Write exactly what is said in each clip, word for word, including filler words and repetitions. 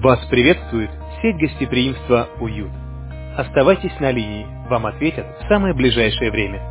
Вас приветствует сеть гостеприимства «Уют». Оставайтесь на линии, вам ответят в самое ближайшее время.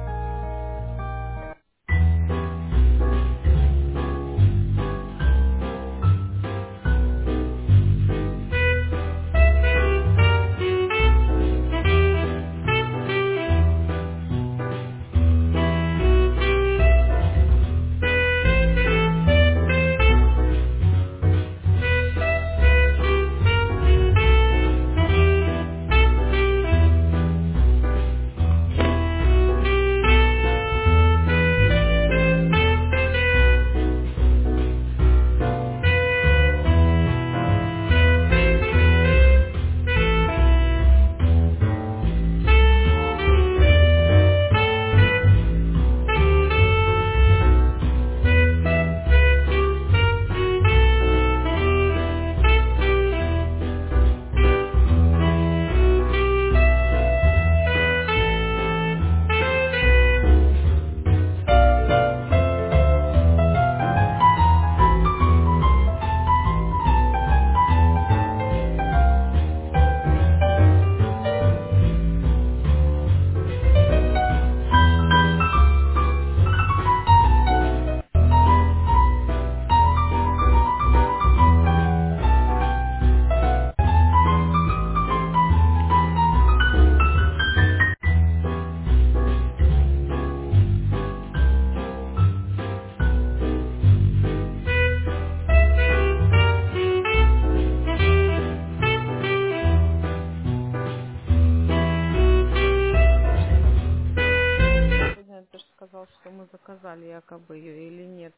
Сегодня ты же сказал, что мы заказали якобы ее или нет.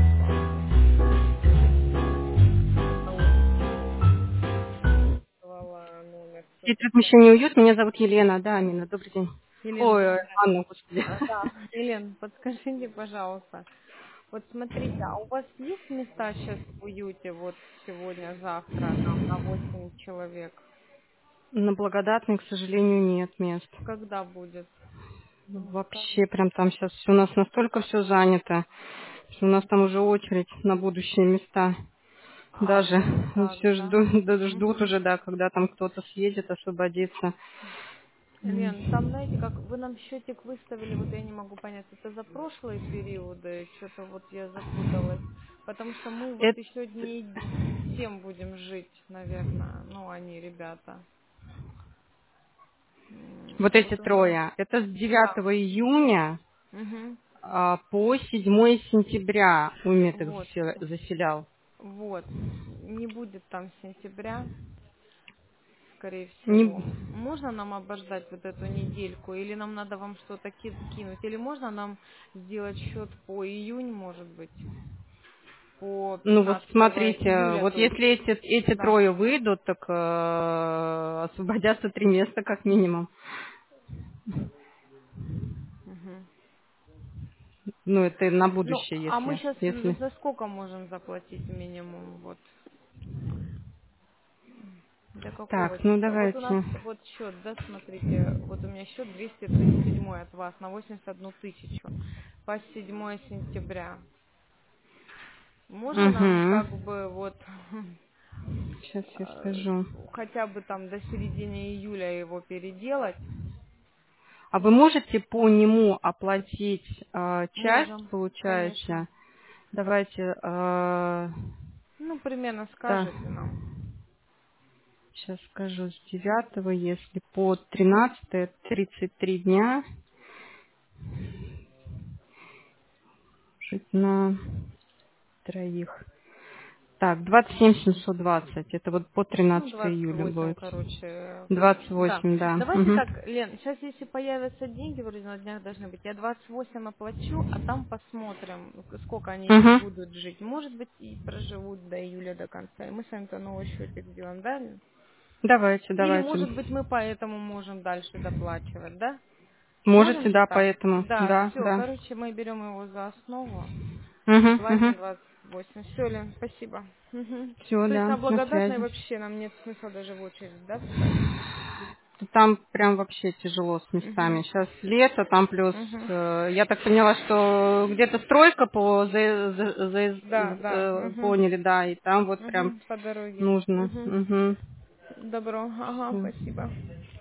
Давала номер Сеть все-таки. размещения «Уют». Меня зовут Елена. Да, Амина, добрый день. Елена, Ой, ой, подскажите. Анна, господи. А, да. Елена, подскажите, пожалуйста. Вот смотрите, а у вас есть места сейчас в уюте, вот сегодня, завтра, нам на восемь человек? На Благодатной, к сожалению, нет мест. Когда будет? Не Вообще, скажете? прям там сейчас у нас настолько все занято, что у нас там уже очередь на будущие места. А, Даже вот так, все да? ждут, да, ждут Угу. уже, да, когда там кто-то съедет, освободится. Лен, там, знаете, как вы нам счетик выставили, вот я не могу понять, это за прошлые периоды, что-то вот я запуталась, потому что мы вот Это, еще дней семь будем жить, наверное, ну, они, ребята. вот М, эти Вот у меня, трое, это с да, девятого июня угу. а, по седьмое сентября Умет их Вот, засел- заселял. вот, не будет там сентября, скорее Не- всего. Можно нам обождать вот эту недельку, или нам надо вам что-то ки- кинуть, или можно нам сделать счет по июнь, может быть? По Ну вот пятнадцатого смотрите, июля, вот то есть, если эти, эти да. трое выйдут, так э, освободятся три места как минимум. Мгм. Ну это на Ну, будущее, а мы если, сейчас если. за сколько можем заплатить минимум? Вот до какого Так, ну числа? Вот у нас давайте. вот счет, да, смотрите, вот у меня счет двести тридцать семь от вас на восемьдесят одну тысячу по седьмое сентября. Можно нам Угу. как бы вот Сейчас я э, скажу. хотя бы там до середины июля его переделать? А вы можете по нему оплатить э, часть, Можем, конечно. получается? Давайте, э, Ну, примерно да, скажите нам. сейчас скажу, с девятого, если по тринадцатое, тридцать три дня, жить на троих. Так, двадцать семь семьсот двадцать. Это вот по Ну, тринадцатое двадцать июля восемь, будет. короче. Двадцать Да. восемь, да. Давайте Мгм. так, Лен, сейчас если появятся деньги, вроде на днях должны быть, я двадцать восемь оплачу, а там посмотрим, сколько они еще Мгм. будут жить. Может быть, и проживут до июля, до конца. И мы с вами-то новый счетик сделаем, да, Лен? Давайте, Или, давайте. может быть, мы поэтому можем дальше доплачивать, да? Можете, Можем же да, так? поэтому. Да, Да, все, да. короче, мы берем его за основу. И Угу, платим угу. двадцать восемь. Все, Лен, спасибо. Мгм. Все, То есть да, на на благодатной связи. вообще нам нет смысла даже в очередь, да, встать? то там прям вообще тяжело с местами. Угу. Сейчас лето, там плюс, Угу. э, я так поняла, что где-то стройка по за, за- за- Да, да. э, Угу. поняли, да, и там вот прям Угу. По дороге. нужно. Угу. Угу. Добро. Ага, Всё. спасибо.